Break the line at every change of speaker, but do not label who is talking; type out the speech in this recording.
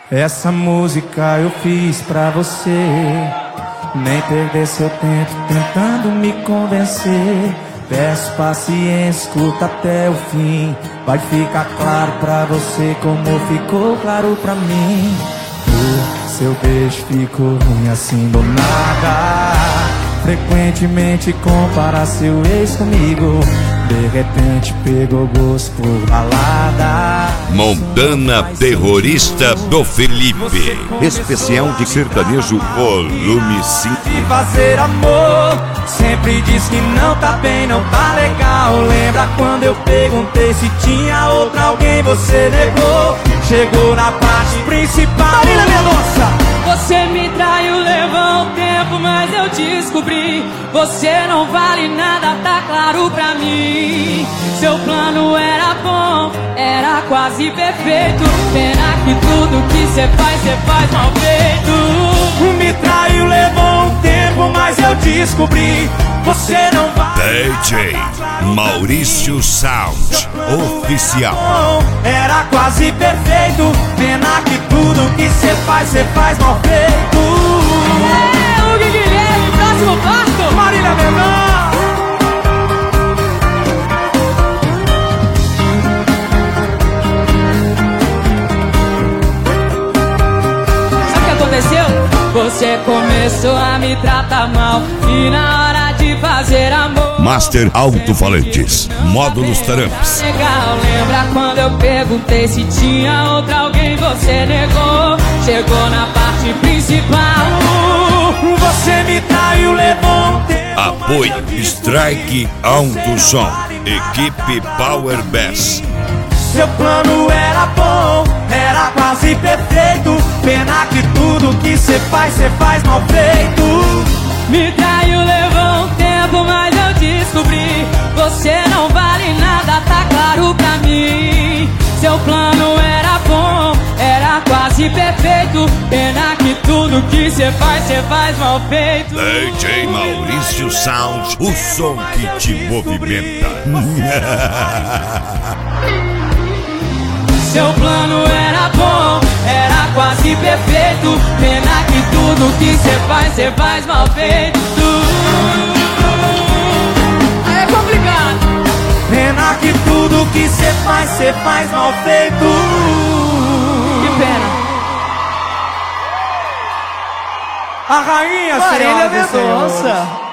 Essa música eu fiz pra você. Nem perder seu tempo tentando me convencer. Peço paciência, escuta até o fim. Vai ficar claro pra você como ficou claro pra mim. O seu beijo ficou ruim assim do nada. Frequentemente compara seu ex comigo. De repente pegou gosto por balada.
Montana Terrorista do Felipe. Especial de sertanejo volume 5.
De fazer amor, sempre diz que não tá bem, não tá legal. Lembra quando eu perguntei se tinha outra alguém, você negou. Chegou na parte principal. Marina Mendonça!
Você me traiu, levou um tempo, mas eu descobri. Você não vale nada, tá claro pra mim. Seu plano era bom, era quase perfeito. Pena que tudo que cê faz mal feito.
Me traiu, levou um tempo, mas eu descobri. Você não vale
DJ Maurício Sound Oficial.
Era quase perfeito. Pena que tudo que cê faz mal feito.
É, o Guilherme, próximo passo.
Marília Mendonça.
Sabe o que aconteceu? Você começou a me tratar mal e na hora de fazer amor,
Master Alto-Falantes, módulos Taramps.
legal, lembra quando eu perguntei se tinha outra alguém, você negou. Chegou na parte principal.
Você me traiu, levou um tempo.
Apoio Strike Alto Som, equipe Power Bass.
Seu plano era bom, era quase perfeito. Pena que tudo que cê faz mal feito.
Me traiu, levou um tempo, mas eu descobri. Você não vale nada, tá claro pra mim. Seu plano era bom, era quase perfeito. Pena que tudo que cê faz mal feito.
DJ Maurício Sound, o som que te movimenta.
Seu plano era bom, era quase perfeito. Pena que tudo que cê faz mal feito. Aí é complicado.
Pena que tudo que cê faz mal feito.
Que pena.
A rainha,
Marília
senhoras e senhores.
Mendonça.